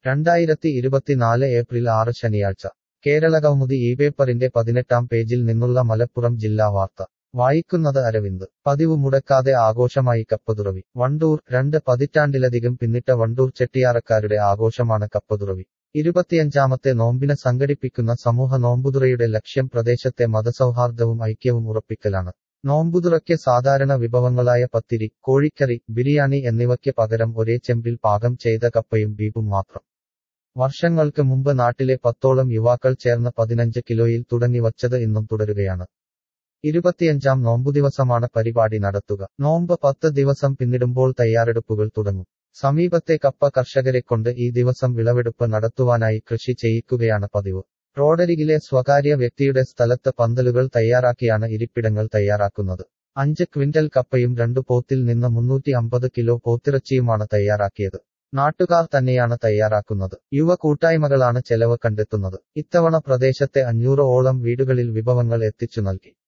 2024 April 6 ശനിയാഴ്ച കേരളകൗമുദി ഈ പേപ്പറിന്റെ 18-ാം പേജിൽ നിന്നുള്ള മലപ്പുറം ജില്ലാ വാർത്ത വായിക്കുന്നത് അരവിന്ദ് പതിവ് മുടക്കാതെ ആഘോഷമായി കപ്പതുറവി വണ്ടൂർ 2 പതിറ്റാണ്ടിലധികം പിന്നിട്ട വണ്ടൂർ ചെട്ടിയാറക്കാരുടെ ആഘോഷമാണ് കപ്പതുറവി 25-ാമത്തെ നോമ്പിന് സംഘടിപ്പിക്കുന്ന സമൂഹ നോമ്പുതുറയുടെ ലക്ഷ്യം പ്രദേശത്തെ മതസൗഹാർദ്ദവും ഐക്യവും ഉറപ്പിക്കലാണ് നോമ്പുതുറയ്ക്ക് സാധാരണ വിഭവങ്ങളായ പത്തിരി കോഴിക്കറി ബിരിയാണി എന്നിവയ്ക്ക് പകരം ഒരേ ചെമ്പിൽ പാകം ചെയ്ത കപ്പയും ബീഫും മാത്രം വർഷങ്ങൾക്ക് മുമ്പ് നാട്ടിലെ 10ഓളം യുവാക്കൾ ചേർന്ന് 15 കിലോയിൽ തുടങ്ങിവച്ചത് ഇന്നും തുടരുകയാണ് 25-ാം നോമ്പുദിവസമാണ് പരിപാടി നടത്തുക നോമ്പ് 10 ദിവസം പിന്നിടുമ്പോൾ തയ്യാറെടുപ്പുകൾ തുടങ്ങും സമീപത്തെ കപ്പ കർഷകരെക്കൊണ്ട് ഈ ദിവസം വിളവെടുപ്പ് നടത്തുവാനായി കൃഷി ചെയ്യിക്കുകയാണ് പതിവ് റോഡരികിലെ സ്വകാര്യ വ്യക്തിയുടെ സ്ഥലത്ത് പന്തലുകൾ തയ്യാറാക്കിയാണ് ഇരിപ്പിടങ്ങൾ തയ്യാറാക്കുന്നത് 5 ക്വിന്റൽ കപ്പയും 2 പോത്തിൽ നിന്ന് 350 കിലോ പോത്തിറച്ചിയുമാണ് തയ്യാറാക്കിയത് നാട്ടുകാർ തന്നെയാണ് തയ്യാറാക്കുന്നത് യുവ കൂട്ടായ്മകളാണ് ചെലവ് കണ്ടെത്തുന്നത് ഇത്തവണ പ്രദേശത്തെ 500ഓളം വീടുകളിൽ വിഭവങ്ങൾ എത്തിച്ചു നൽകി